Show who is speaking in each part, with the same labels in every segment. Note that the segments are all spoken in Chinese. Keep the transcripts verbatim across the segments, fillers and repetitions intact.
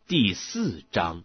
Speaker 1: 第四章。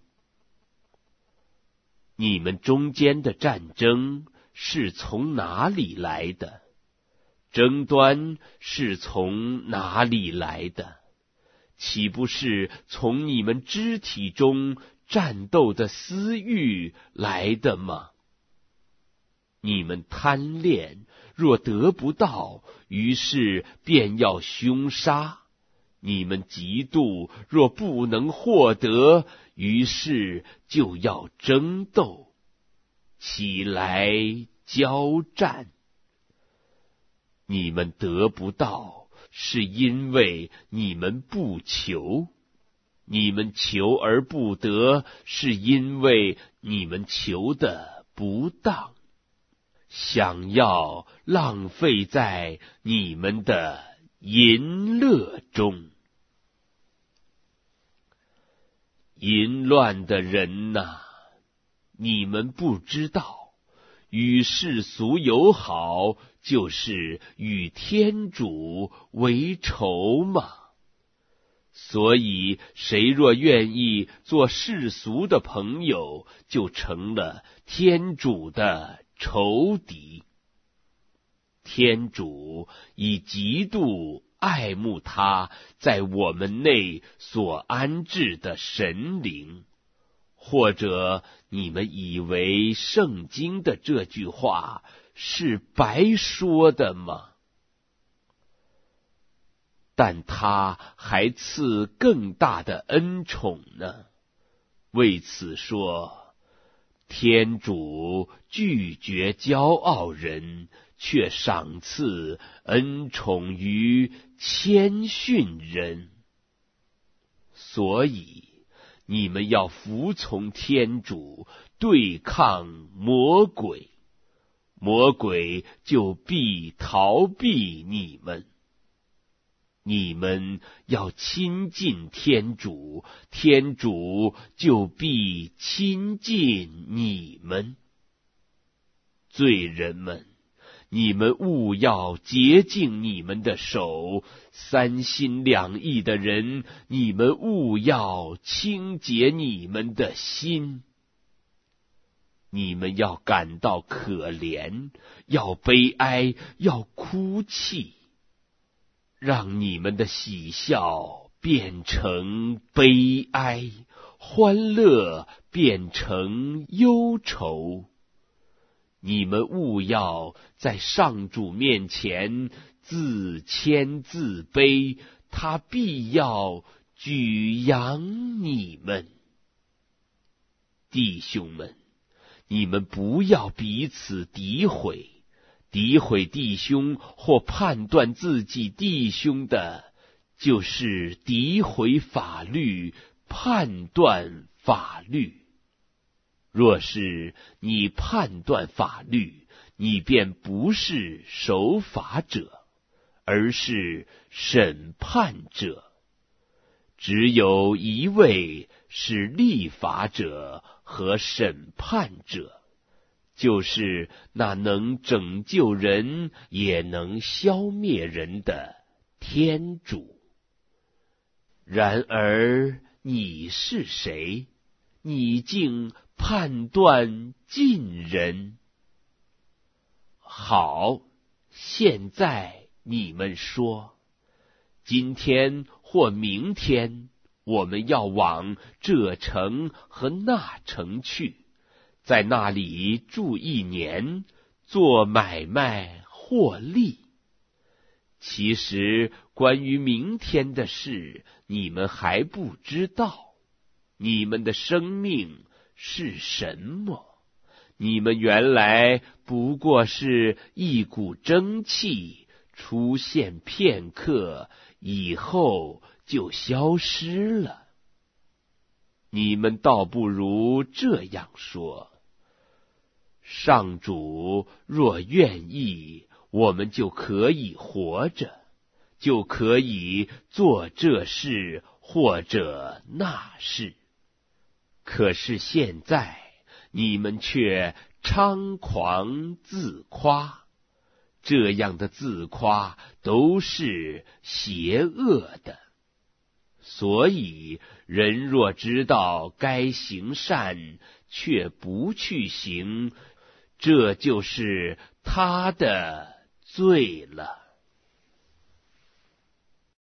Speaker 1: 你们中间的战争是从哪里来的？争端是从哪里来的？岂不是从你们肢体中战斗的私欲来的吗？你们贪恋，若得不到，于是便要凶杀；你们嫉妒，若不能获得，于是就要争斗，起来交战。你们得不到，是因为你们不求；你们求而不得，是因为你们求的不当，想要浪费在你们的淫乐中。淫乱的人哪，你们不知道，与世俗友好，就是与天主为仇吗？所以谁若愿意做世俗的朋友，就成了天主的仇敌。天主以极度爱慕他在我们内所安置的神灵。或者你们以为圣经的这句话是白说的吗？但他还赐更大的恩宠呢。为此说，天主拒绝骄傲人，却赏赐恩宠于谦逊人。所以你们要服从天主，对抗魔鬼，魔鬼就必逃避你们。你们要亲近天主，天主就必亲近你们。罪人们，你们务要洁净你们的手；三心两意的人，你们务要清洁你们的心。你们要感到可怜，要悲哀，要哭泣，让你们的喜笑变成悲哀，欢乐变成忧愁。你们务要在上主面前自谦自卑，他必要举扬你们。弟兄们，你们不要彼此诋毁，诋毁弟兄或判断自己弟兄的，就是诋毁法律，判断法律。若是你判断法律，你便不是守法者，而是审判者。只有一位是立法者和审判者，就是那能拯救人也能消灭人的天主。然而你是谁？你竟判断近人？好，现在你们说，今天或明天，我们要往这城和那城去，在那里住一年，做买卖获利。其实关于明天的事，你们还不知道。你们的生命是什么？你们原来不过是一股蒸汽，出现片刻，以后就消失了。你们倒不如这样说：上主若愿意，我们就可以活着，就可以做这事或者那事。可是现在你们却猖狂自夸，这样的自夸都是邪恶的。 所以人若知道该行善，却不去行，这就是他的罪了。